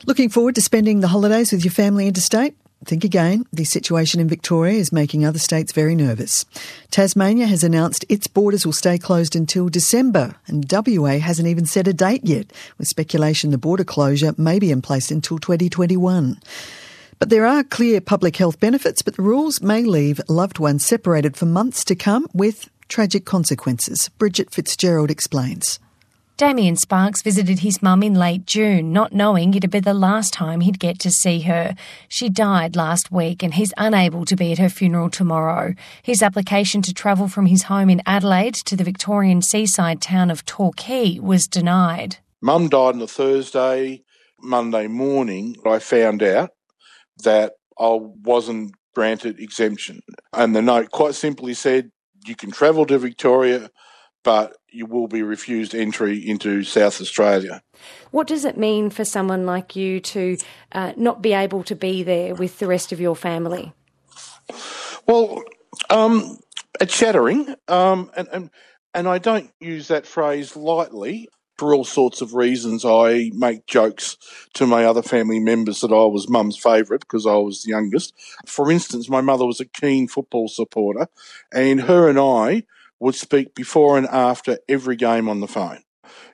Looking forward to spending the holidays with your family interstate? Think again. The situation in Victoria is making other states very nervous. Tasmania has announced its borders will stay closed until December, and WA hasn't even set a date yet, with speculation the border closure may be in place until 2021. But there are clear public health benefits, but the rules may leave loved ones separated for months to come with tragic consequences. Bridget Fitzgerald explains. Damien Sparks visited his mum in late June, not knowing it'd be the last time he'd get to see her. She died last week and he's unable to be at her funeral tomorrow. His application to travel from his home in Adelaide to the Victorian seaside town of Torquay was denied. Mum died on a Thursday. Monday morning, I found out that I wasn't granted exemption. And the note quite simply said, you can travel to Victoria, but you will be refused entry into South Australia. What does it mean for someone like you to not be able to be there with the rest of your family? Well, it's shattering, and I don't use that phrase lightly. For all sorts of reasons, I make jokes to my other family members that I was mum's favourite because I was the youngest. For instance, my mother was a keen football supporter, and her and I would speak before and after every game on the phone,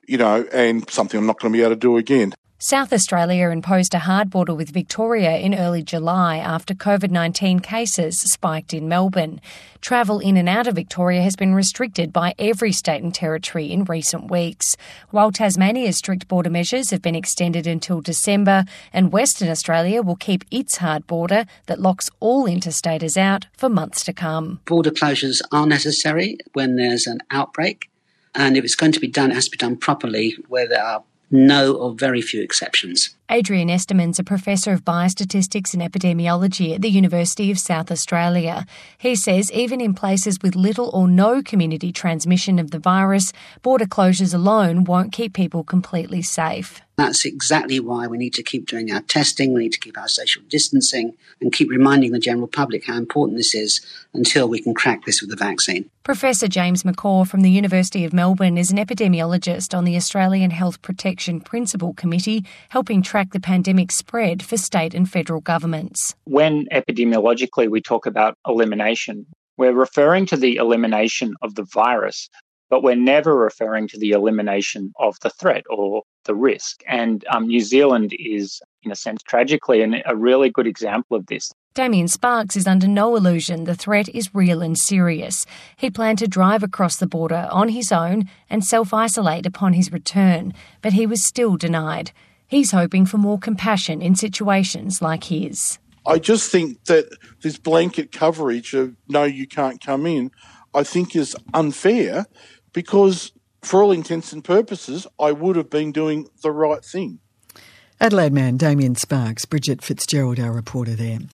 and something I'm not going to be able to do again. South Australia imposed a hard border with Victoria in early July after COVID-19 cases spiked in Melbourne. Travel in and out of Victoria has been restricted by every state and territory in recent weeks, while Tasmania's strict border measures have been extended until December, and Western Australia will keep its hard border that locks all interstaters out for months to come. Border closures are necessary when there's an outbreak, and if it's going to be done, it has to be done properly where there are no or very few exceptions. Adrian Esterman's a professor of biostatistics and epidemiology at the University of South Australia. He says even in places with little or no community transmission of the virus, border closures alone won't keep people completely safe. That's exactly why we need to keep doing our testing, we need to keep our social distancing and keep reminding the general public how important this is until we can crack this with the vaccine. Professor James McCaw from the University of Melbourne is an epidemiologist on the Australian Health Protection Principal Committee, helping track the pandemic spread for state and federal governments. When epidemiologically we talk about elimination, we're referring to the elimination of the virus, but we're never referring to the elimination of the threat or the risk. And New Zealand is, in a sense, tragically a really good example of this. Damien Sparks is under no illusion the threat is real and serious. He planned to drive across the border on his own and self-isolate upon his return, but he was still denied. He's hoping for more compassion in situations like his. I just think that this blanket coverage of no, you can't come in, I think is unfair because for all intents and purposes, I would have been doing the right thing. Adelaide man Damien Sparks, Bridget Fitzgerald, our reporter there.